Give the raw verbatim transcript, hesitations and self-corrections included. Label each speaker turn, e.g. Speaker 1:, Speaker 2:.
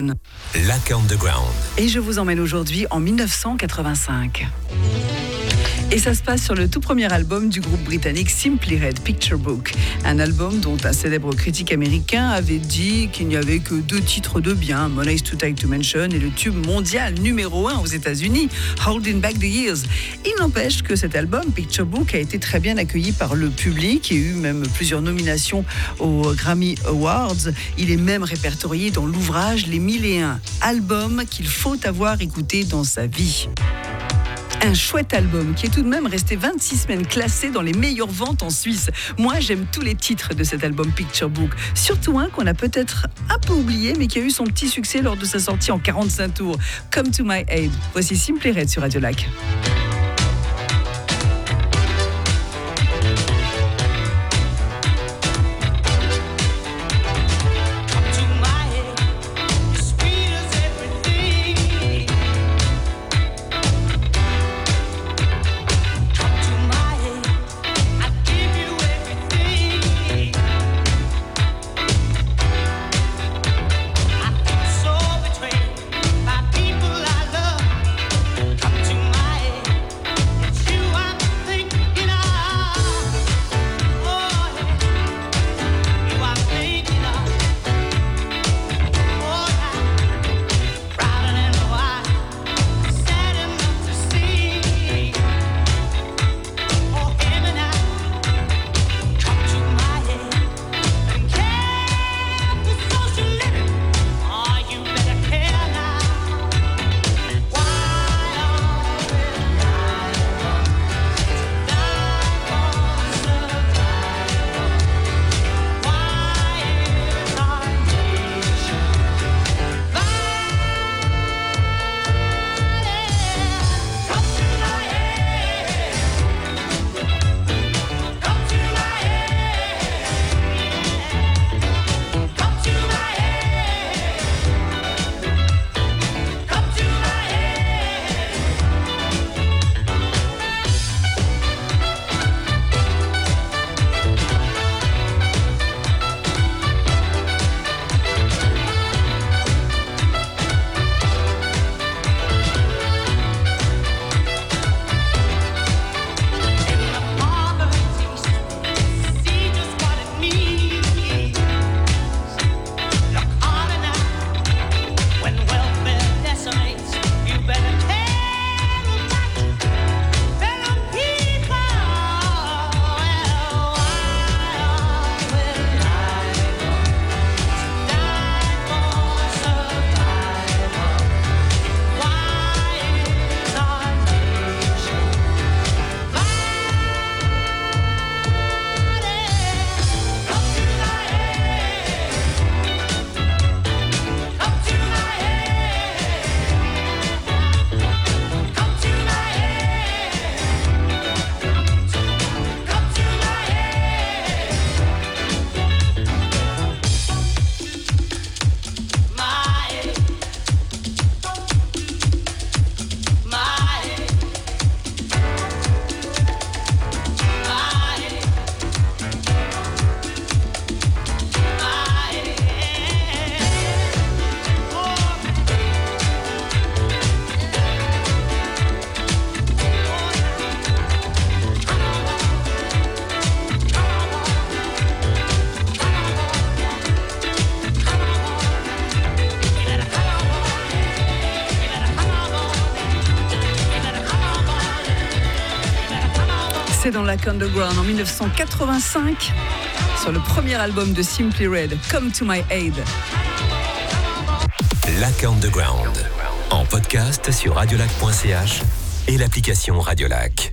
Speaker 1: Lac Underground.
Speaker 2: Et je vous emmène aujourd'hui en dix-neuf cent quatre-vingt-cinq. Et ça se passe sur le tout premier album du groupe britannique Simply Red, Picture Book. Un album dont un célèbre critique américain avait dit qu'il n'y avait que deux titres de bien, Money's Too Tight to Mention et le tube mondial numéro un aux États-Unis, Holding Back the Years. Il n'empêche que cet album, Picture Book, a été très bien accueilli par le public et a eu même plusieurs nominations aux Grammy Awards. Il est même répertorié dans l'ouvrage Les mille et un albums qu'il faut avoir écoutés dans sa vie. Un chouette album qui est tout de même resté vingt-six semaines classé dans les meilleures ventes en Suisse. Moi, j'aime tous les titres de cet album Picture Book. Surtout un qu'on a peut-être un peu oublié, mais qui a eu son petit succès lors de sa sortie en quarante-cinq tours. Come to My Aid. Voici Simply Red sur Radio Lac. C'est dans Lac Underground en dix-neuf cent quatre-vingt-cinq sur le premier album de Simply Red, Come to My Aid.
Speaker 1: Lac Underground, en podcast sur radiolac point c h et l'application Radiolac.